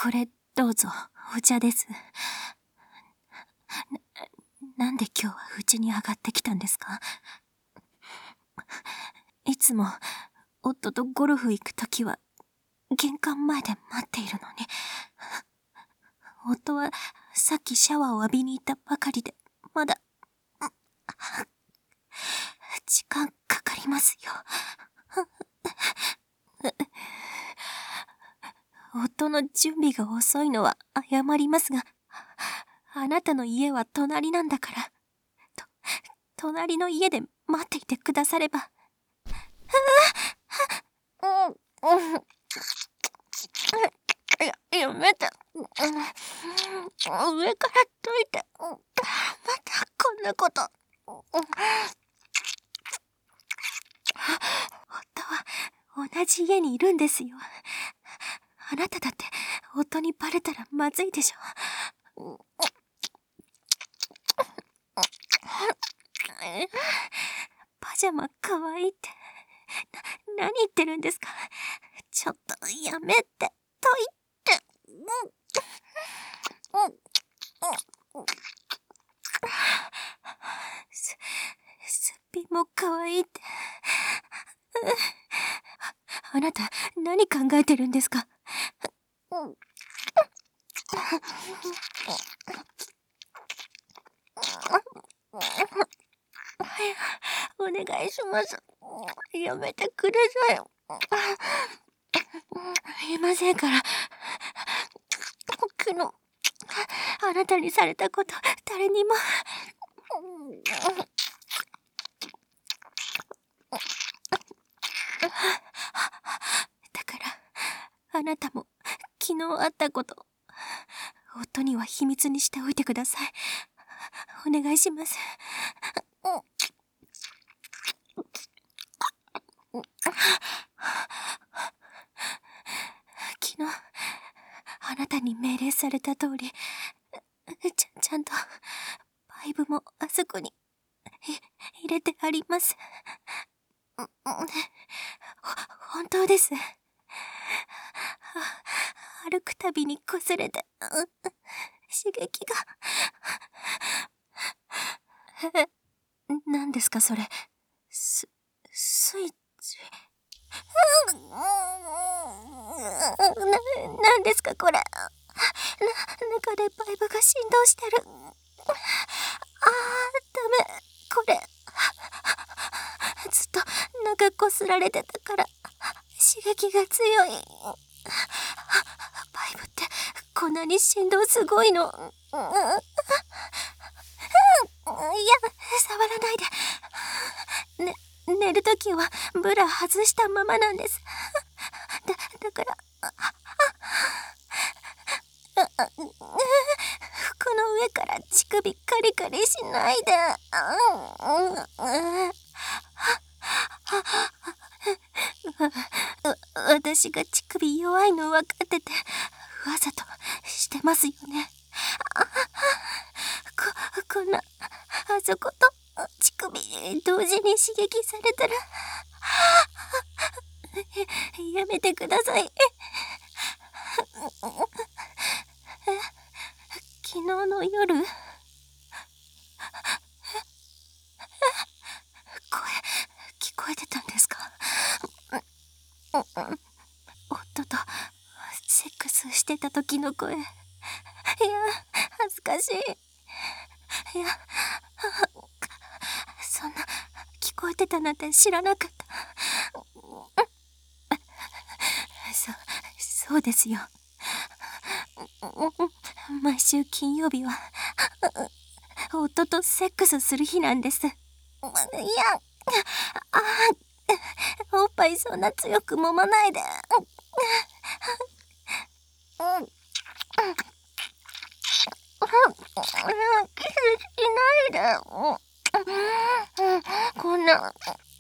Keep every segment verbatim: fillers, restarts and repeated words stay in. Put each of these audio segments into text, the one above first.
これどうぞ、お茶です。な、なんで今日はうちに上がってきたんですか？いつも夫とゴルフ行くときは玄関前で待っているのに、夫はさっきシャワーを浴びに行ったばかりで、まだ時間かかりますよ。夫の準備が遅いのは謝りますが、あなたの家は隣なんだから、と、隣の家で待っていてくだされば。うん、うん。や、やめて。上からどいて。またこんなこと。夫は同じ家にいるんですよ。あなただって夫にバレたらまずいでしょ。パジャマかわいいって、な、何言ってるんですか？ちょっとやめてと言って。す、すっぴんもかわいいって。あなた何考えてるんですか？お願いします。やめてください。言いませんから。昨日、あなたにされたこと、誰にも。だから、あなたも昨日あったこと、夫には秘密にしておいてください。お願いします。昨日、あなたに命令された通り、ちゃ、ちゃんと、パイプもあそこに、入れてあります。本当です。歩くたびに擦れて、刺激が。何ですかそれ。ス、スイッチ。な、何ですかこれ。な、中でパイプが振動してる。あー、ダメ。これ。ずっと中こすられてたから、刺激が強い。パイプってこんなに振動すごいの。いや、触らないで。ね、寝るときはブラ外したままなんです。だ、だから、服の上から乳首カリカリしないで。私が乳首弱いの分かってて、わざとしてますよね。こ、こんな、あそこと乳首同時に刺激されたら、やめてください。昨日の夜、声聞こえてたんですか？夫とセックスしてた時の声。いや、恥ずかしい。いや、そんな聞こえてたなんて知らなかった。そ、そうですよ。毎週金曜日は夫とセックスする日なんです。いや、あー、おっぱいそんな強く揉まないで。キスしないで。こんな。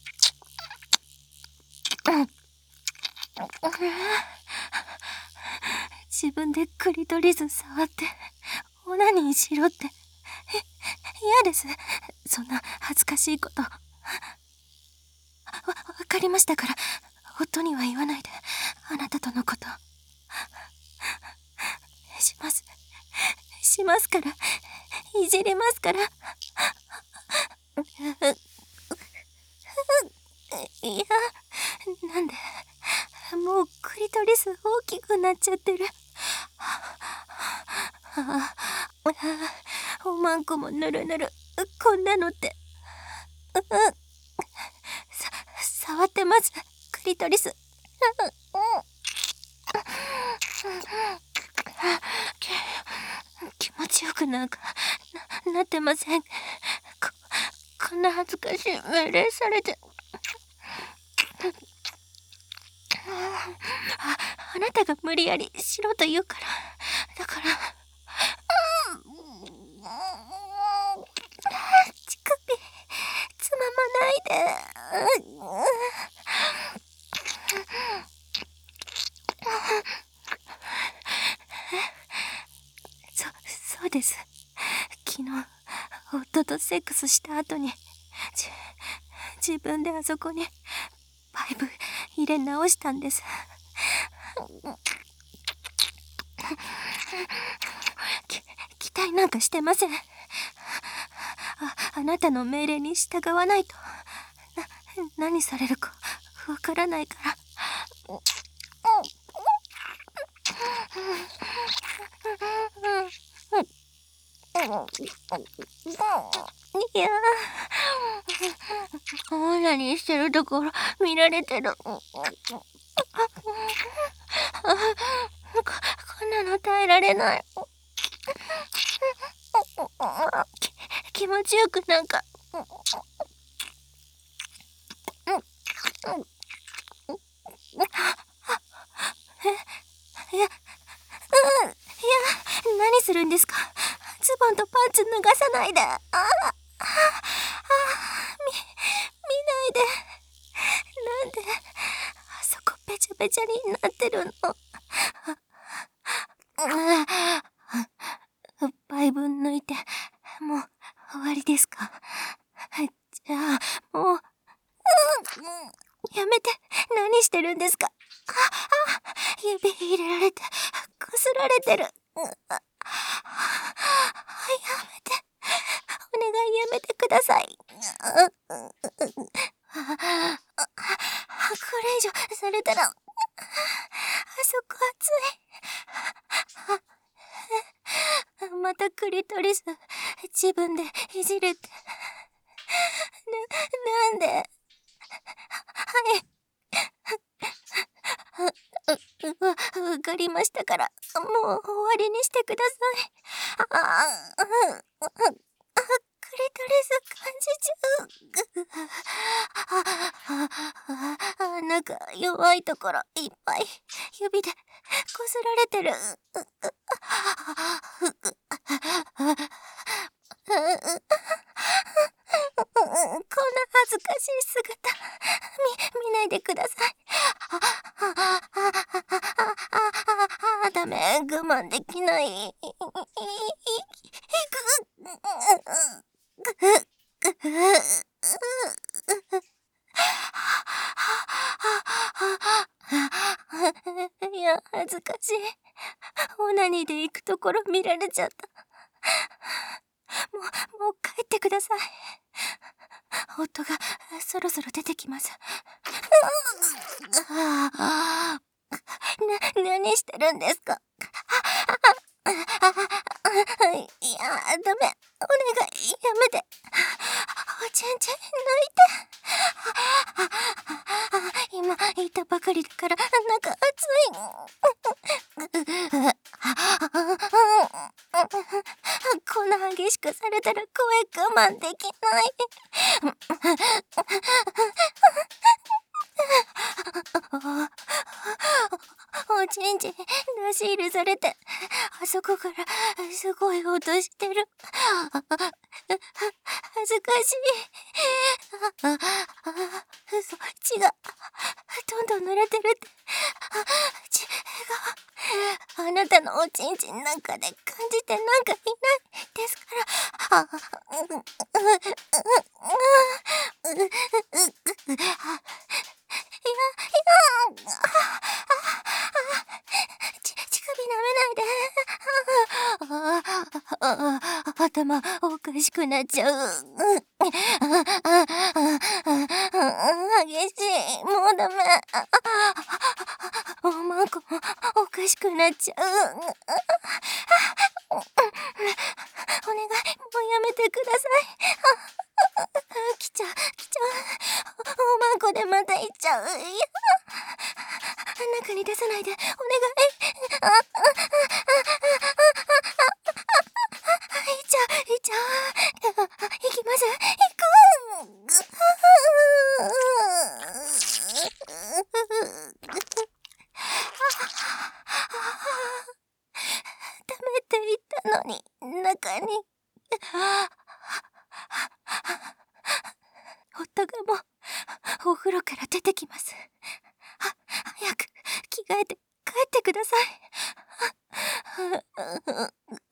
自分でクリトリス触ってオナニーしろって。え、嫌です。そんな恥ずかしいこと。わ、わかりましたから、夫には言わないで。あなたとのこと。 します。しますから。いじりますから。いや、なんで、もうクリトリス大きくなっちゃってる。ああ、おまんこもぬるぬる、こんなのって。さ、触ってます、クリトリス。気持ちよくなんか な, なってません。ここんな恥ずかしい命令されて。あ, あなたが無理やりしろと言うから。だから、乳首つままないで。そそうです。昨日夫とセックスした後にじ自分であそこにパイプ入れ直したんです。き期待なんかしてません。あ、あなたの命令に従わないとな何されるかわからないから。いやー、オナニーしてるところ見られてる。ここんなの耐えられない。き気持ちよくなんか。え、いや、うん、いや、何するんですか。ズボンとパンツ脱がさないで。ああ、ああ、み、見ないで。なんで、あそこペチャペチャになってるの。パイ分抜いて、もう終わりですか。じゃあ、もう、うん、やめて。何してるんですか。あ、あ、指入れられて、こすられてる。うん、あ、やめて。お願いやめてください。これ以上されたら、あそこ熱い。またクリトリス自分でいじるって。な、なんで。はい。わ、わかりましたから、もう終わりにしてください。ああ、うん、クリトリス感じちゃう。あ、なんか弱いところいっぱい指でこすられてる。こんな恥ずかしい姿見、見ないでください。あ、ダメ、我慢できない。いや、恥ずかしい。オナニーで行くところ見られちゃった。もう、もう帰ってください。夫がそろそろ出てきます。な、何してるんですか。いや、ダメ。お願い、やめて。おちんちん抜いて。今言ったばかりだから、なんか熱い。こんな激しくされたら声我慢できない。おちんちん出し入れされて、あそこからすごい音してる。恥ずかしい。そ血がどんどん濡れてるって。血があなたのおちんちんなんかで感じてなんかいないですから。いや、いや、ち、乳首舐めないで。 頭おかしくなっちゃう。激しい。もうダメ。おまんこおかしくなっちゃう。お願い、もうやめてください。来ちゃう、来ちゃう。おまんこでまた行っちゃう。中に出さないで、お願い。あ、あ、あ、あ、行っちゃう、行っちゃう。行きます、行く。ダメって言ったのに、中に。夫がもうお風呂から出てきます。は、早く着替えて帰ってください。